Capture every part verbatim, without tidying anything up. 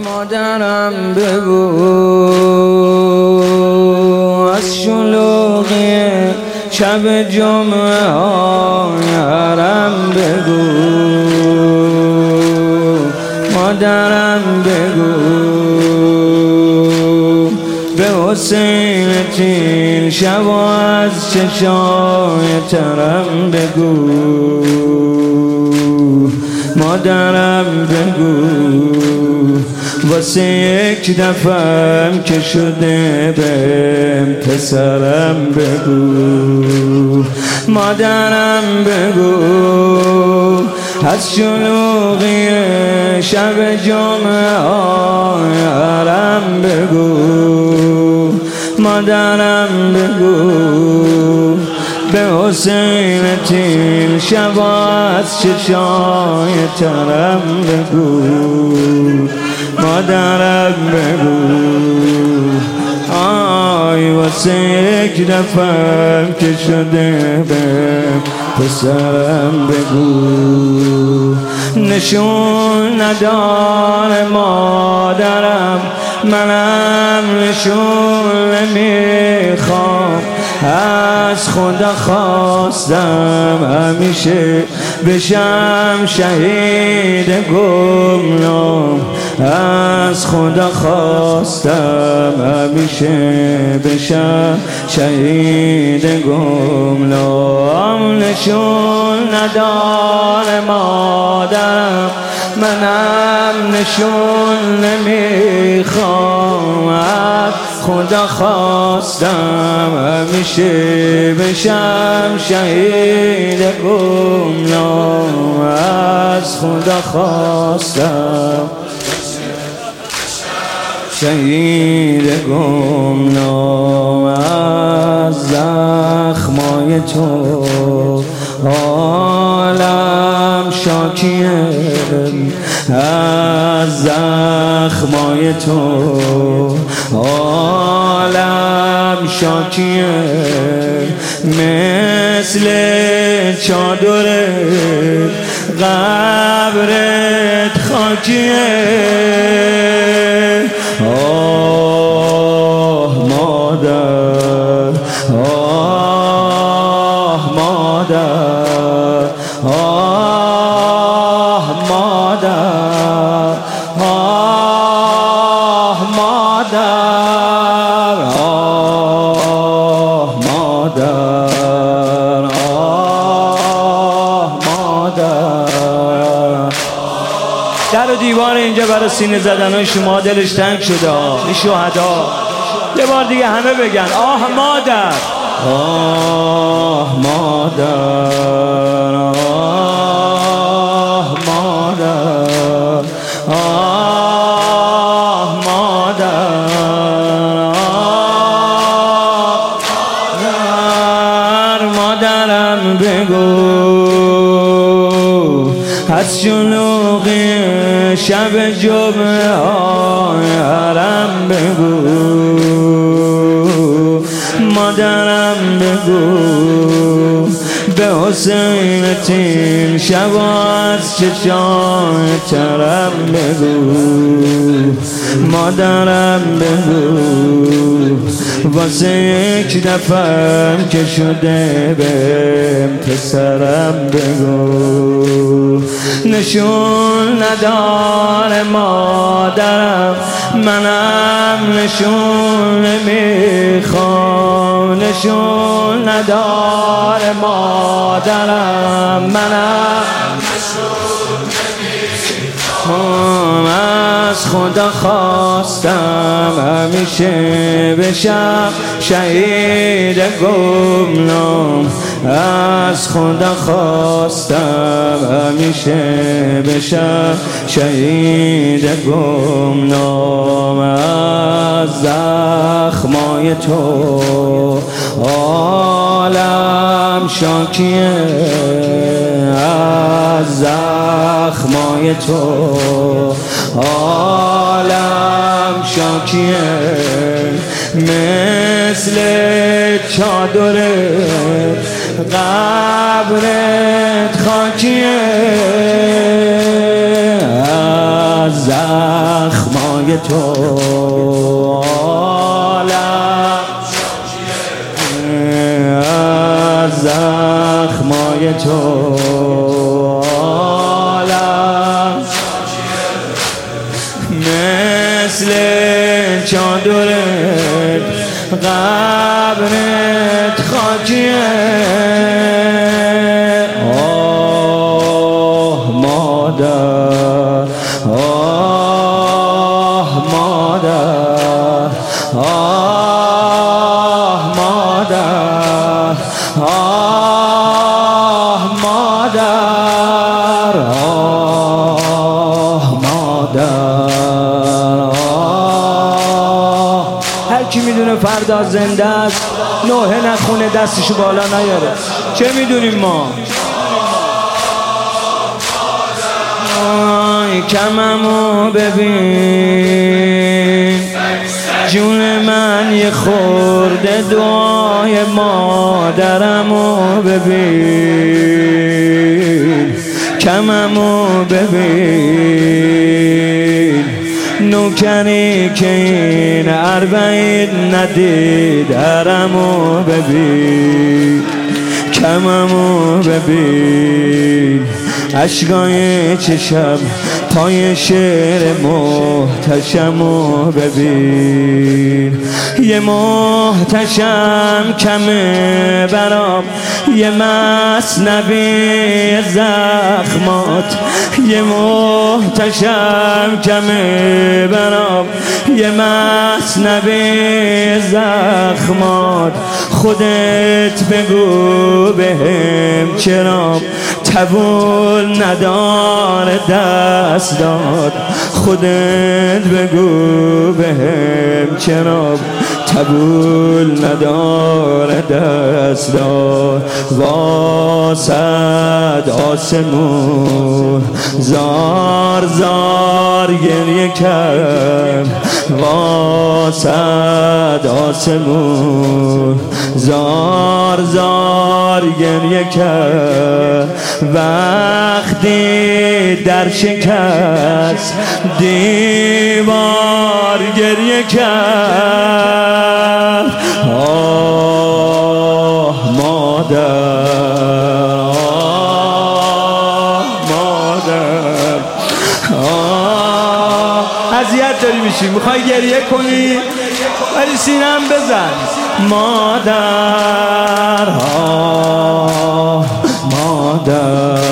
مادرم بگو از شلوغی شب جمعه های حرم بگو، مادرم بگو به حسین تین شب از چشای ترم بگو، مادرم بگو واسه یک دفعم که شده بهم پسرم بگو، مادرم بگو از شلوغی شب جمعه های حرم بگو، مادرم بگو به حسین تین شب از چشای ترم بگو، مادرم بگو آی واسه یک دفعم که شده بهم پسرم بگو. نشون نداره مادرم منم نشون نمیخوام، از خدا خواستم همیشه بشم شهید گمنام، از خدا خواستم همیشه بشم شهید گمنام. نشون نداره مادرم منم نشون نمیخوام، از خدا خواستم همیشه بشم شهید گمنام، از خدا خواستم شهید گمنام. از زخمای تو عالم شاکیه، از زخمای تو عالم شاکیه، مثل چادر قبرت خاکیه. آه مادر، آه مادر، آه مادر، آه مادر، آه مادر، آه مادر. در و دیوار اینجا برای سینه زدنهای شما دلش تنگ شده ها، این شهدا. یه بار دیگه همه بگن آه مادر، آه مادر، آه مادر، آه مادر، آه مادرم بگو از شلوغی شب جمعه های حرم بگو، مادرم بگو به حسین تین شب از چشای ترم بگو، مادرم بگو واسه یک دفعم که شده بهم پسرم بگو. نشون نداره مادرم منم نشون نمیخوام، نشون نداره مادرم منم نشون نمیخوام، از خدا خواستم همیشه بشم شهید گمنام، از خدا خواستم همیشه بشم شهید گمنام. از زخمای تو عالم شاکیه، از زخمای تو عالم شاکیه، مثل چادر قبرت خاکیه، از زخمای زخمای تو عالم از زخمای تو عالم مثل چادرت قبرت خاکیه آه مادر آه مادر آه مادر آه مادر آه مادر آه هر کی میدونه فردا زنده است نوحه نخونه دستشو بالا نیاره چه میدونیم ما آی کممو ببین جون من یه خورده دعای مادرمو ببین کممو ببین نوکری که این اربعین ندید حرمو ببین کممو ببین عشقای چشم پای شعر محتشمو ببین یه محتشم کمه برام یه مثنوی زخمات یه محتشم کمه برام یه مثنوی زخمات خودت بگو بهم چرا تبول نداره دست داد خودت بگو بهم چرا تبول نداره دست داد واسد آسمون زار زار گریه کرد واسد آسمون زار زار گریه کرد وقتی در شکست دیوار گریه کرد آه مادر آه مادر آه اذیت داری میشی میخوای گریه کنی ولی سینم بزن مادر آه مادر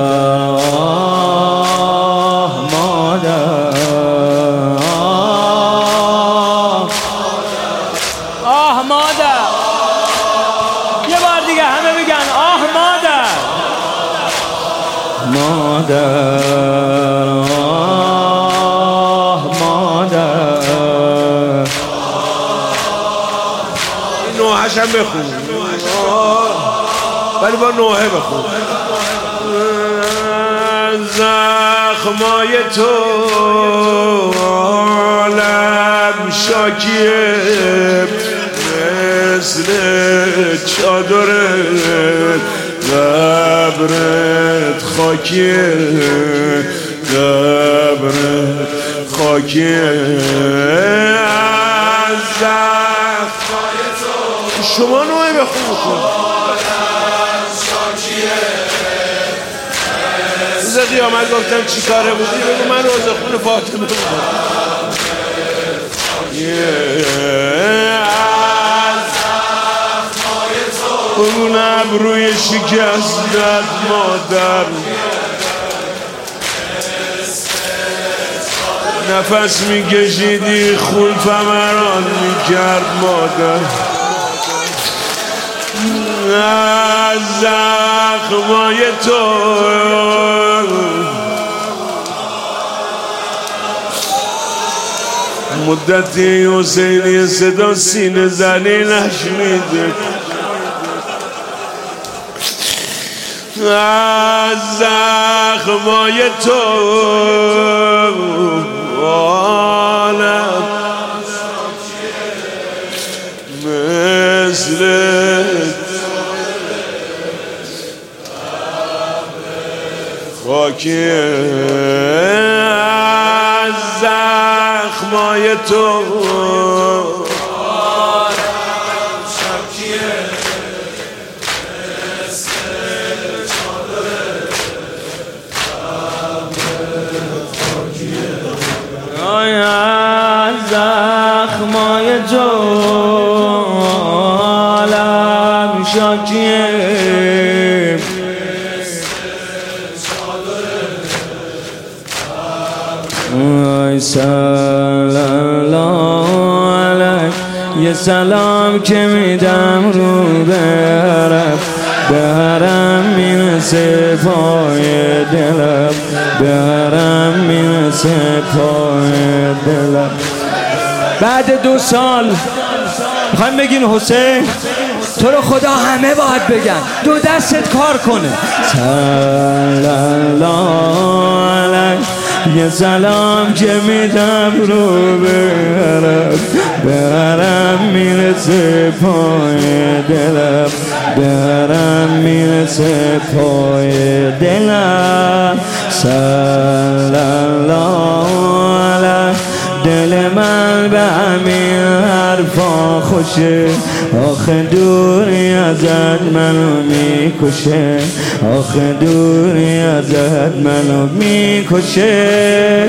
آه مادر آه مادر یه بار دیگه همه بگن آه مادر مادر آه مادر نوحش هم بخون ولی با نوحه بخون زخمای تو عالم شاکیه مثل چادرت قبرت خاکیه قبرت خاکیه از زخمای تو شما نوعی بخون روز قیامت گفتم چی کاره بودی بگو من روز خون فاطمه بودم اون ابروی شکستت مادر نفس میکشیدی خون فمران میکرد مادر از زخمای تو مدتی حسینی صدا سینه زنی نشمیده از زخمای تو عالم مثل خاکی از زخم زخمای تو زخمای تو عالم شاکیه سلام علیک یه سلام که میدم رو برم برم میرسه پای دلم برم میرسه پای دلم. بعد دو سال میخوایم بگین حسین تو رو خدا همه باید بگن دو دستت کار کنه. سلام علیک یه سلام که میدم رو برم برم میرسه پای دلم برم میرسه پای دلم. سلام علیک دل من به همین حرفا خوشه آخه دوری ازت منو میکشه آخه دوری ازت منو میکشه.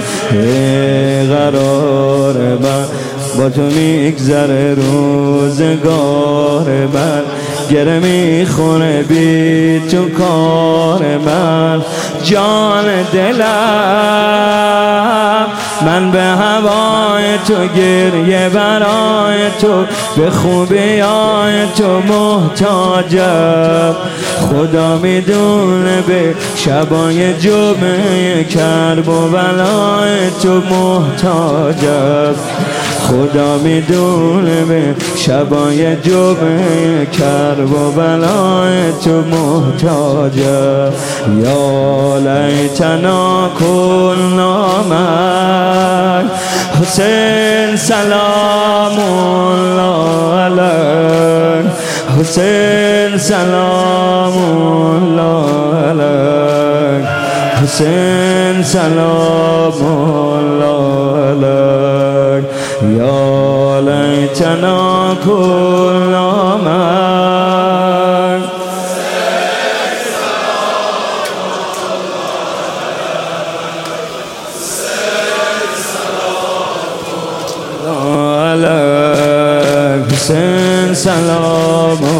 قرار من با تو میگذره روزگار من گره میخونه بی تو کار من جان دلم من به هوای تو گریه برای تو به خوبیای تو محتاجم خدا میدونه به شبای جمعه کرب و بلای تو محتاجم خدا میدونه به شبای جمعه کرب و بلای تو محتاجم. یا لیتنا کنا معک حسین سلام الله علیک حسین سلام الله علیک حسین سلام الله علیک یا لیتنا کنا معک. حسین سلام